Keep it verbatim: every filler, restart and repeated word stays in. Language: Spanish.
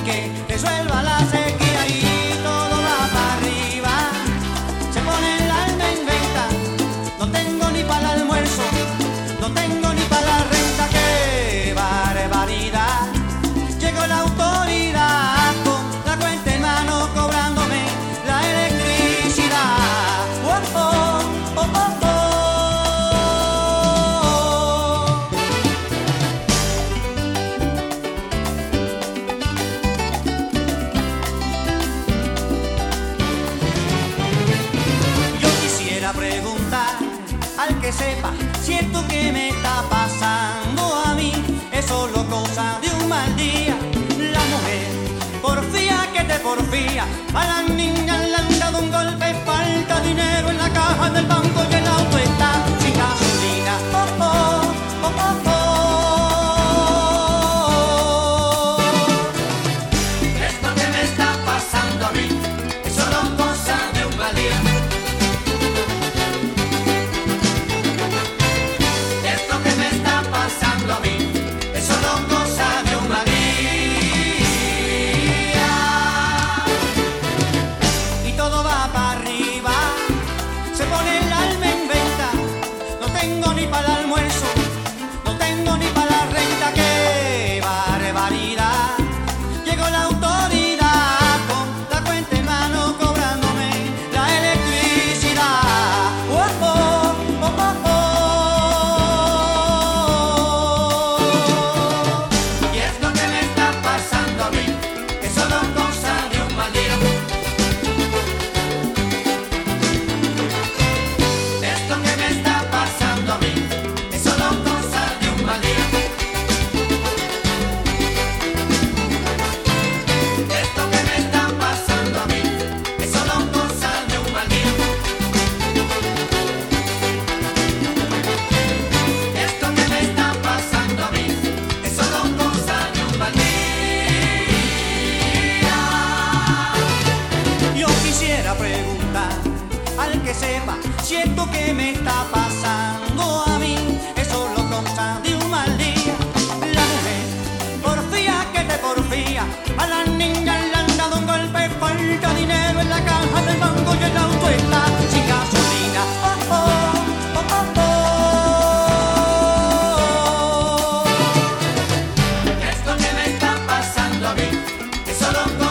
que resuelva la sequía y todo va para arriba. Se pone el alma en venta, no tengo ni para el almuerzo, no tengo ni para la renta. ¡Qué barbaridad! Llegó la autoridad con la cuenta en mano cobrándome la electricidad. ¡Oh, oh, oh, oh, oh! Preguntar al que sepa si esto que me está pasando a mí es solo cosa de un mal día. La mujer porfía que te porfía, a la niña le han dado un golpe, falta dinero en la caja del banco y el auto está sin gasolina. Oh, oh, oh, oh, oh. Esto que me está pasando a mí es solo cosa de un mal día. Preguntar al que sepa si esto que me está pasando a mí es solo cosa de un mal día. La mujer porfía que te porfía, a la niña le han dado un golpe, falta dinero en la caja del banco y el auto está sin gasolina. Oh, oh, oh, oh, oh. Esto que me está pasando a mí es solo cosa